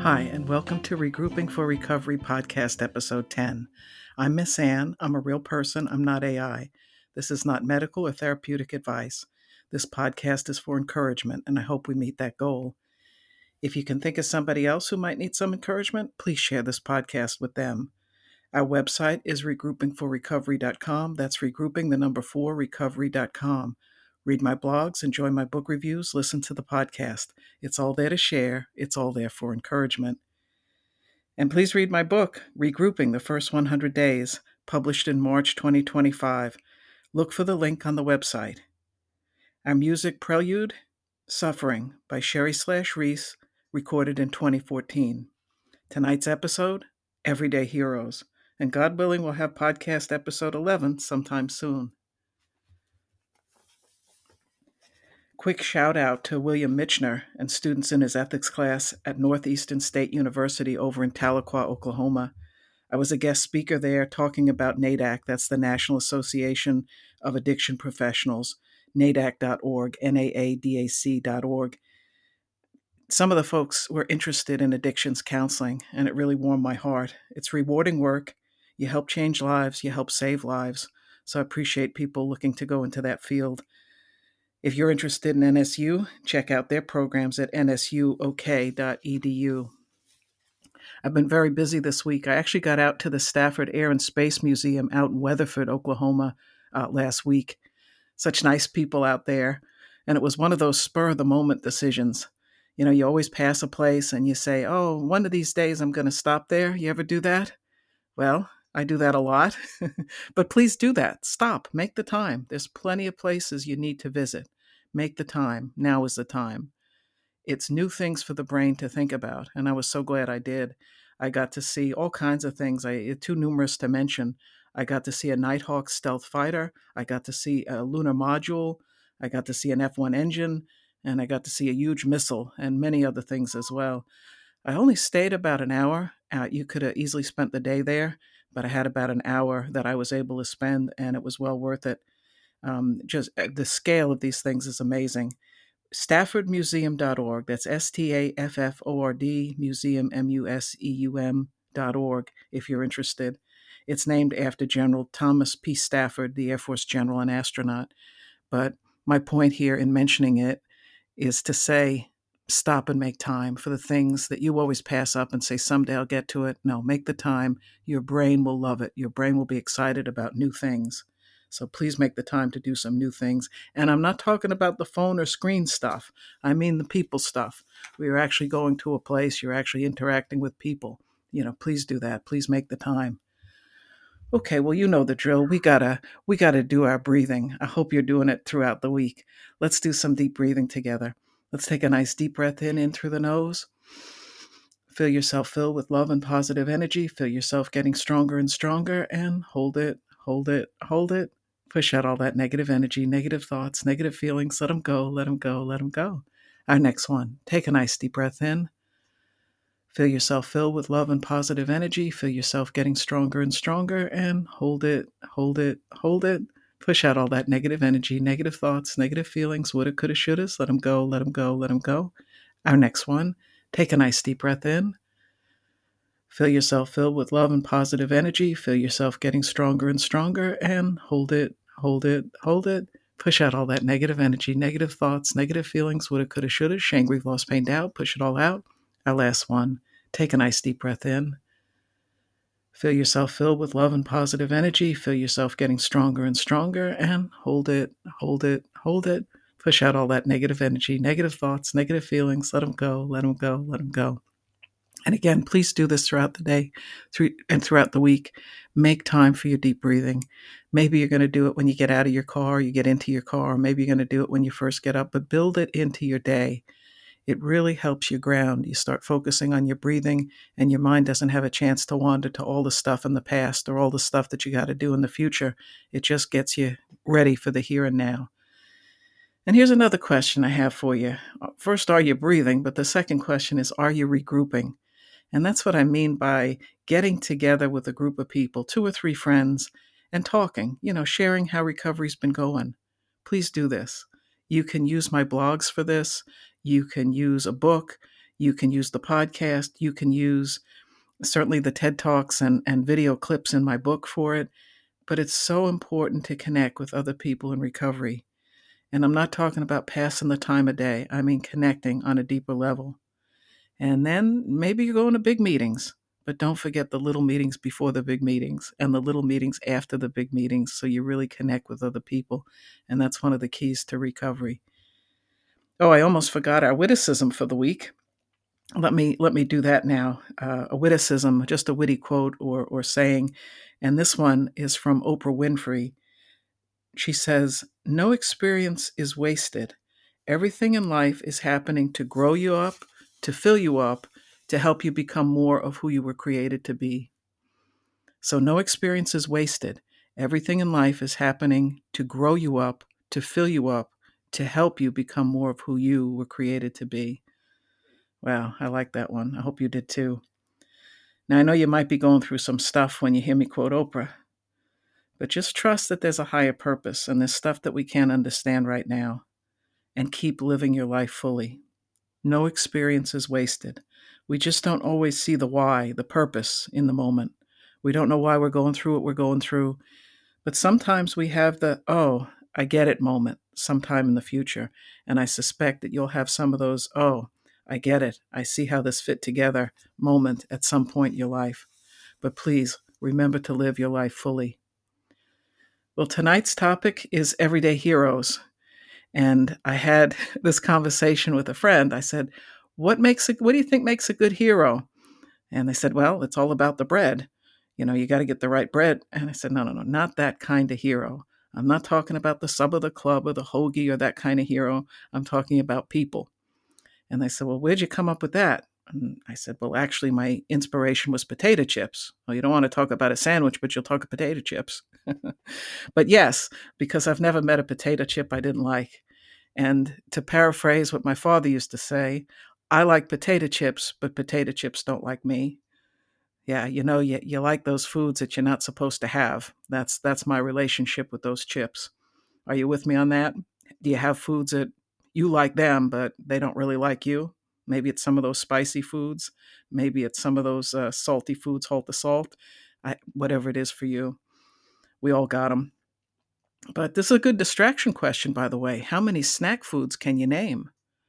Hi, and welcome to Regrouping for Recovery Podcast Episode 10. I'm Miss Ann. I'm a real person. I'm not AI. This is not medical or therapeutic advice. This podcast is for encouragement, and I hope we meet that goal. If you can think of somebody else who might need some encouragement, please share this podcast with them. Our website is regroupingforrecovery.com. That's regrouping, the number 4, recovery.com. Read my blogs, enjoy my book reviews, listen to the podcast. It's all there to share. It's all there for encouragement. And please read my book, Regrouping, the First 100 Days, published in March 2025. Look for the link on the website. Our music prelude, Suffering, by Sherry/Reese, recorded in 2014. Tonight's episode, Everyday Heroes. And God willing, we'll have podcast episode 11 sometime soon. Quick shout out to William Michener and students in his ethics class at Northeastern State University over in Tahlequah, Oklahoma. I was a guest speaker there talking about NAADAC. That's the National Association of Addiction Professionals, NAADAC.org, NAADAC.org. Some of the folks were interested in addictions counseling, and it really warmed my heart. It's rewarding work. You help change lives. You help save lives. So I appreciate people looking to go into that field. If you're interested in NSU, check out their programs at nsuok.edu. I've been very busy this week. I actually got out to the Stafford Air and Space Museum out in Weatherford, Oklahoma last week. Such nice people out there. And it was one of those spur-of-the-moment decisions. You know, you always pass a place and you say, oh, one of these days I'm going to stop there. You ever do that? Well, I do that a lot. But please do that. Stop. Make the time. There's plenty of places you need to visit. Make the time. Now is the time. It's new things for the brain to think about, and I was so glad I did. I got to see all kinds of things, too numerous to mention. I got to see a Nighthawk stealth fighter. I got to see a lunar module. I got to see an F-1 engine, and I got to see a huge missile and many other things as well. I only stayed about an hour. You could have easily spent the day there, but I had about an hour that I was able to spend, and it was well worth it. Just the scale of these things is amazing. StaffordMuseum.org. That's STAFFORD, museum, MUSEUM.org, if you're interested. It's named after General Thomas P. Stafford, the Air Force general and astronaut. But my point here in mentioning it is to say, stop and make time for the things that you always pass up and say, someday I'll get to it. No, make the time. Your brain will love it. Your brain will be excited about new things. So please make the time to do some new things. And I'm not talking about the phone or screen stuff. I mean the people stuff. We are actually going to a place. You're actually interacting with people. You know, please do that. Please make the time. Okay, well, you know the drill. We gotta do our breathing. I hope you're doing it throughout the week. Let's do some deep breathing together. Let's take a nice deep breath in through the nose. Feel yourself filled with love and positive energy. Feel yourself getting stronger and stronger, and hold it, hold it, hold it. Push out all that negative energy, negative thoughts, negative feelings. Let them go, let them go, let them go. Our next one, take a nice deep breath in. Feel yourself filled with love and positive energy. Feel yourself getting stronger and stronger, and hold it, hold it, hold it. Push out all that negative energy, negative thoughts, negative feelings, woulda, coulda, shouldas. Let them go, let them go, let them go. Our next one, take a nice deep breath in. Feel yourself filled with love and positive energy. Feel yourself getting stronger and stronger, and hold it, hold it, hold it. Push out all that negative energy, negative thoughts, negative feelings, woulda, coulda, shoulda, shame, grief, loss, pain, doubt. Push it all out. Our last one, take a nice deep breath in. Feel yourself filled with love and positive energy. Feel yourself getting stronger and stronger, and hold it, hold it, hold it. Push out all that negative energy, negative thoughts, negative feelings. Let them go, let them go, let them go. And again, please do this throughout the day and throughout the week. Make time for your deep breathing. Maybe you're going to do it when you get out of your car, you get into your car, or maybe you're going to do it when you first get up, but build it into your day. It really helps you ground. You start focusing on your breathing, and your mind doesn't have a chance to wander to all the stuff in the past or all the stuff that you got to do in the future. It just gets you ready for the here and now. And here's another question I have for you. First, are you breathing? But the second question is, are you regrouping? And that's what I mean by getting together with a group of people, 2 or 3 friends, and talking, sharing how recovery's been going. Please do this. You can use my blogs for this. You can use a book. You can use the podcast. You can use certainly the TED Talks and video clips in my book for it. But it's so important to connect with other people in recovery. And I'm not talking about passing the time of day. I mean connecting on a deeper level. And then maybe you go into big meetings, but don't forget the little meetings before the big meetings and the little meetings after the big meetings so you really connect with other people. And that's one of the keys to recovery. Oh, I almost forgot our witticism for the week. Let me do that now. A witticism, just a witty quote or saying, and this one is from Oprah Winfrey. She says, "No experience is wasted. Everything in life is happening to grow you up, to fill you up, to help you become more of who you were created to be." So no experience is wasted. Everything in life is happening to grow you up, to fill you up, to help you become more of who you were created to be. Wow, I like that one. I hope you did too. Now, I know you might be going through some stuff when you hear me quote Oprah, but just trust that there's a higher purpose and there's stuff that we can't understand right now, and keep living your life fully. No experience is wasted. We just don't always see the why, the purpose in the moment. We don't know why we're going through what we're going through, but sometimes we have the, oh, I get it moment sometime in the future. And I suspect that you'll have some of those, oh, I get it. I see how this fit together moment at some point in your life. But please remember to live your life fully. Well, tonight's topic is everyday heroes. And I had this conversation with a friend. I said, what do you think makes a good hero? And they said, well, it's all about the bread. You got to get the right bread. And I said, no, not that kind of hero. I'm not talking about the sub of the club or the hoagie or that kind of hero. I'm talking about people. And they said, well, where'd you come up with that? And I said, well, actually, my inspiration was potato chips. Well, you don't want to talk about a sandwich, but you'll talk potato chips. But yes, because I've never met a potato chip I didn't like. And to paraphrase what my father used to say, I like potato chips, but potato chips don't like me. Yeah, you like those foods that you're not supposed to have. That's my relationship with those chips. Are you with me on that? Do you have foods that you like them, but they don't really like you? Maybe it's some of those spicy foods. Maybe it's some of those salty foods, halt the salt. Whatever it is for you. We all got them. But this is a good distraction question, by the way. How many snack foods can you name?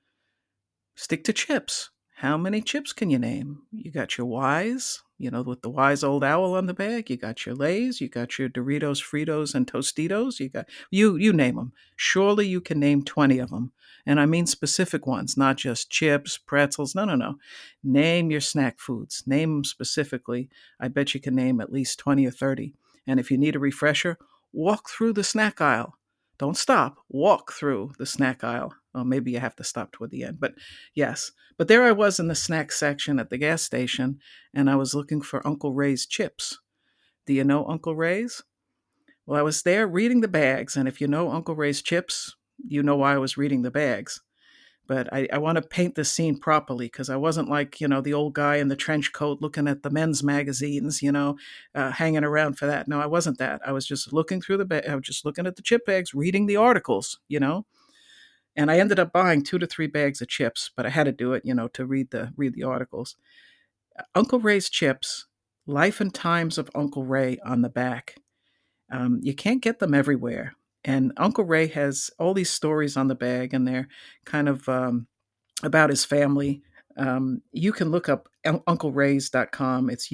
Stick to chips. How many chips can you name? You got your Wise, with the wise old owl on the bag. You got your Lay's. You got your Doritos, Fritos, and Tostitos. You name them. Surely you can name 20 of them. And I mean specific ones, not just chips, pretzels. No. Name your snack foods. Name them specifically. I bet you can name at least 20 or 30. And if you need a refresher, walk through the snack aisle. Don't stop. Walk through the snack aisle. Well, maybe you have to stop toward the end, but yes. But there I was in the snack section at the gas station, and I was looking for Uncle Ray's chips. Do you know Uncle Ray's? Well, I was there reading the bags, and if you know Uncle Ray's chips, you know why I was reading the bags. But I want to paint the scene properly because I wasn't like, the old guy in the trench coat looking at the men's magazines, hanging around for that. No, I wasn't that. I was just looking through I was just looking at the chip bags, reading the articles. And I ended up buying 2 to 3 bags of chips, but I had to do it, to read the articles. Uncle Ray's chips, Life and Times of Uncle Ray on the back. You can't get them everywhere. And Uncle Ray has all these stories on the bag, and they're kind of about his family. You can look up UncleRays.com. It's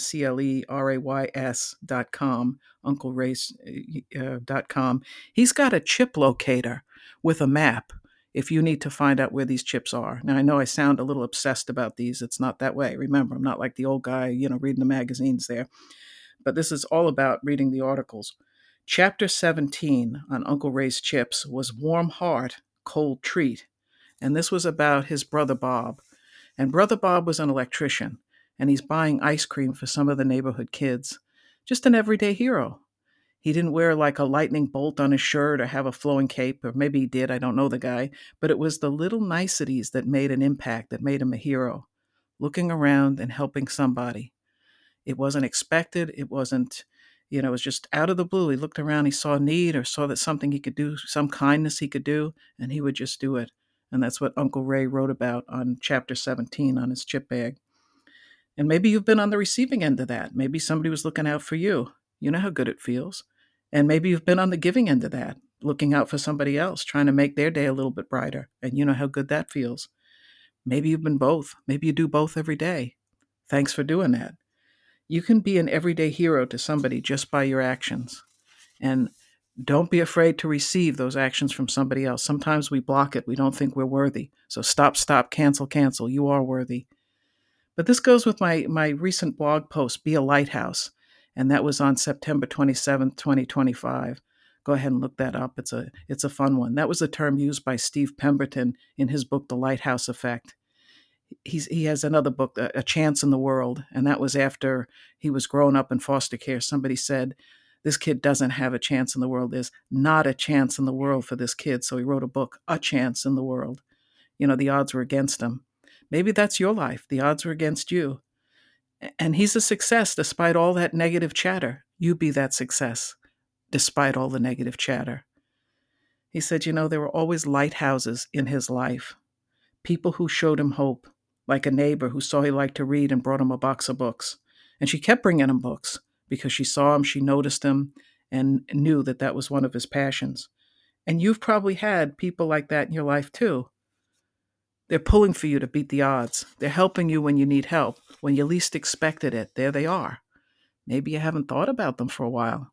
UNCLERAYS.com, UncleRays.com. He's got a chip locator with a map if you need to find out where these chips are. Now, I know I sound a little obsessed about these. It's not that way. Remember, I'm not like the old guy, reading the magazines there. But this is all about reading the articles. Chapter 17 on Uncle Ray's chips was Warm Heart, Cold Treat. And this was about his brother Bob. And brother Bob was an electrician, and he's buying ice cream for some of the neighborhood kids. Just an everyday hero. He didn't wear like a lightning bolt on his shirt or have a flowing cape, or maybe he did, I don't know the guy, but it was the little niceties that made an impact, that made him a hero. Looking around and helping somebody. It wasn't expected. It wasn't, it was just out of the blue. He looked around, he saw a need or saw that something he could do, some kindness he could do, and he would just do it. And that's what Uncle Ray wrote about on chapter 17 on his chip bag. And maybe you've been on the receiving end of that. Maybe somebody was looking out for you. You know how good it feels. And maybe you've been on the giving end of that, looking out for somebody else, trying to make their day a little bit brighter. And you know how good that feels. Maybe you've been both. Maybe you do both every day. Thanks for doing that. You can be an everyday hero to somebody just by your actions. And don't be afraid to receive those actions from somebody else. Sometimes we block it. We don't think we're worthy. So stop, cancel, cancel. You are worthy. But this goes with my recent blog post, Be a Lighthouse. And that was on September 27th, 2025. Go ahead and look that up. It's a fun one. That was a term used by Steve Pemberton in his book, The Lighthouse Effect. He has another book, A Chance in the World, and that was after he was growing up in foster care. Somebody said, this kid doesn't have a chance in the world. There's not a chance in the world for this kid. So he wrote a book, A Chance in the World. You know, the odds were against him. Maybe that's your life. The odds were against you. And he's a success despite all that negative chatter. You be that success despite all the negative chatter. He said, there were always lighthouses in his life, people who showed him hope, like a neighbor who saw he liked to read and brought him a box of books. And she kept bringing him books because she saw him, she noticed him, and knew that that was one of his passions. And you've probably had people like that in your life too. They're pulling for you to beat the odds. They're helping you when you need help, when you least expected it. There they are. Maybe you haven't thought about them for a while.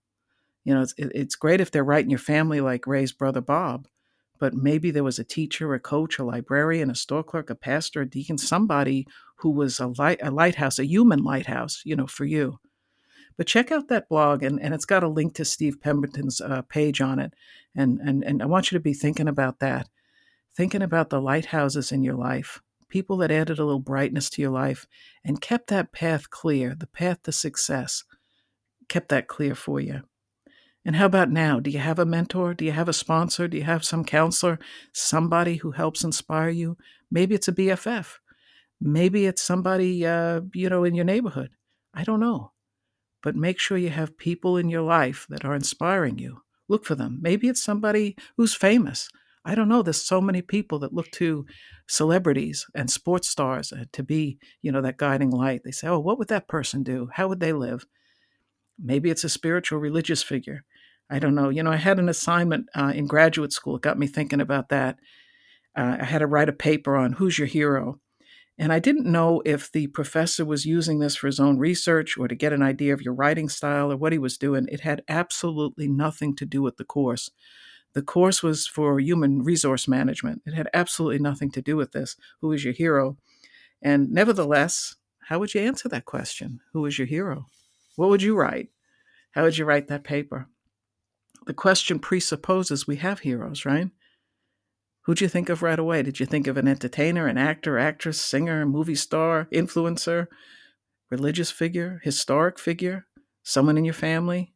It's great if they're right in your family like Ray's brother Bob, but maybe there was a teacher, a coach, a librarian, a store clerk, a pastor, a deacon, somebody who was a lighthouse, a human lighthouse, for you. But check out that blog, and it's got a link to Steve Pemberton's page on it. And I want you to be thinking about that, thinking about the lighthouses in your life, people that added a little brightness to your life and kept that path clear, the path to success, kept that clear for you. And how about now? Do you have a mentor? Do you have a sponsor? Do you have some counselor, somebody who helps inspire you? Maybe it's a BFF. Maybe it's somebody, in your neighborhood. I don't know. But make sure you have people in your life that are inspiring you. Look for them. Maybe it's somebody who's famous. I don't know. There's so many people that look to celebrities and sports stars to be, that guiding light. They say, oh, what would that person do? How would they live? Maybe it's a spiritual religious figure. I don't know. I had an assignment in graduate school. It got me thinking about that. I had to write a paper on who's your hero. And I didn't know if the professor was using this for his own research or to get an idea of your writing style or what he was doing. It had absolutely nothing to do with the course. The course was for human resource management. It had absolutely nothing to do with this. Who is your hero? And nevertheless, how would you answer that question? Who is your hero? What would you write? How would you write that paper? The question presupposes we have heroes, right? Who'd you think of right away? Did you think of an entertainer, an actor, actress, singer, movie star, influencer, religious figure, historic figure, someone in your family?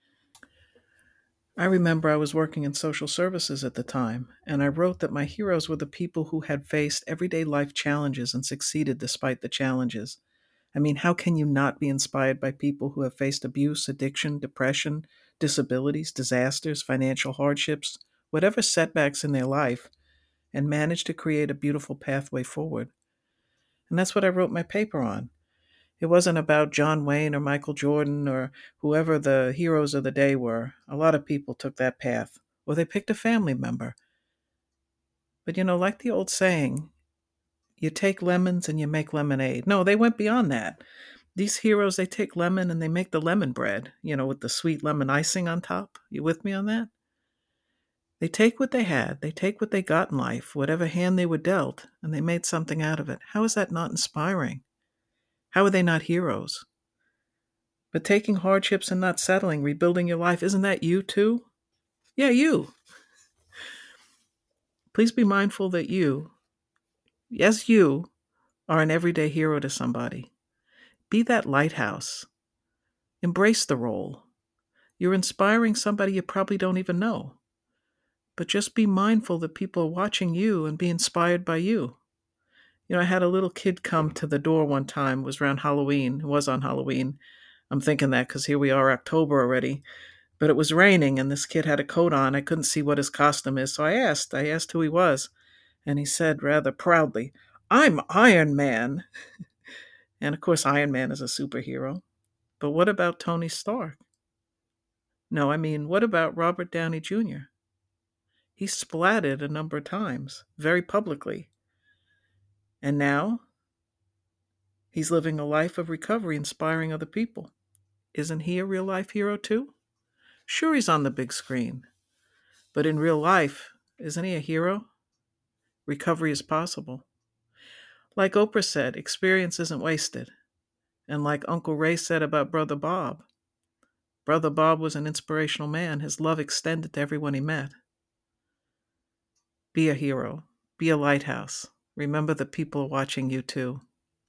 I remember I was working in social services at the time, and I wrote that my heroes were the people who had faced everyday life challenges and succeeded despite the challenges. I mean, how can you not be inspired by people who have faced abuse, addiction, depression, disabilities, disasters, financial hardships, whatever setbacks in their life, and managed to create a beautiful pathway forward? And that's what I wrote my paper on. It wasn't about John Wayne or Michael Jordan or whoever the heroes of the day were. A lot of people took that path, or they picked a family member. But like the old saying, you take lemons and you make lemonade. No, they went beyond that. These heroes, they take lemon and they make the lemon bread, with the sweet lemon icing on top. You with me on that? They take what they had, they take what they got in life, whatever hand they were dealt, and they made something out of it. How is that not inspiring? How are they not heroes? But taking hardships and not settling, rebuilding your life, isn't that you too? Yeah, you. Please be mindful that you, yes, you, are an everyday hero to somebody. Be that lighthouse. Embrace the role. You're inspiring somebody you probably don't even know. But just be mindful that people are watching you and be inspired by you. I had a little kid come to the door one time. It was around Halloween. It was on Halloween. I'm thinking that because here we are, October already. But it was raining and this kid had a coat on. I couldn't see what his costume is. So I asked who he was. And he said rather proudly, "I'm Iron Man." And of course, Iron Man is a superhero. But what about Tony Stark? No, I mean, what about Robert Downey Jr.? He splatted a number of times, very publicly. And now he's living a life of recovery, inspiring other people. Isn't he a real life hero too? Sure, he's on the big screen. But in real life, isn't he a hero? Recovery is possible. Like Oprah said, experience isn't wasted. And like Uncle Ray said about Brother Bob was an inspirational man. His love extended to everyone he met. Be a hero. Be a lighthouse. Remember that people are watching you too.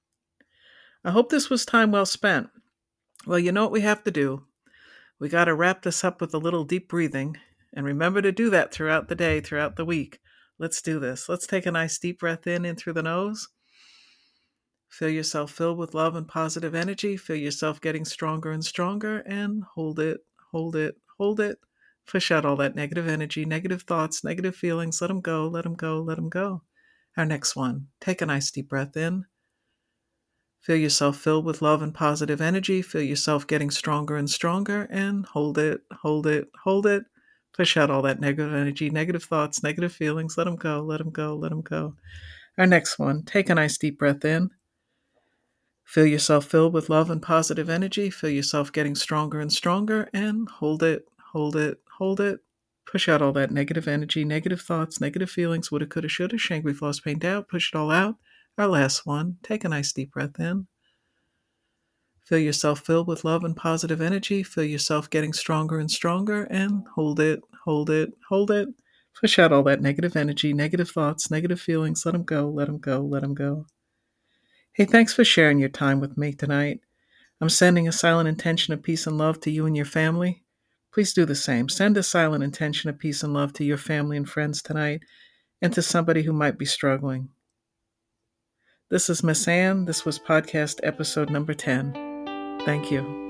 I hope this was time well spent. Well, you know what we have to do? We got to wrap this up with a little deep breathing. And remember to do that throughout the day, throughout the week. Let's do this. Let's take a nice deep breath in through the nose. Feel yourself filled with love and positive energy. Feel yourself getting stronger and stronger. And hold it, hold it, hold it. Push out all that negative energy, negative thoughts, negative feelings. Let them go, let them go, let them go. Our next one. Take a nice deep breath in. Feel yourself filled with love and positive energy. Feel yourself getting stronger and stronger. And hold it, hold it, hold it. Push out all that negative energy, negative thoughts, negative feelings. Let them go, let them go, let them go. Our next one. Take a nice deep breath in. Feel yourself filled with love and positive energy. Feel yourself getting stronger and stronger. And hold it, hold it, hold it. Push out all that negative energy, negative thoughts, negative feelings, woulda, coulda, shoulda, shame, grief, loss, pain, doubt. Push it all out. Our last one. Take a nice deep breath in. Feel yourself filled with love and positive energy. Feel yourself getting stronger and stronger. And hold it, hold it, hold it. Push out all that negative energy, negative thoughts, negative feelings. Let them go, let them go, let them go. Hey, thanks for sharing your time with me tonight. I'm sending a silent intention of peace and love to you and your family. Please do the same. Send a silent intention of peace and love to your family and friends tonight and to somebody who might be struggling. This is Miss Ann. This was podcast episode number 10. Thank you.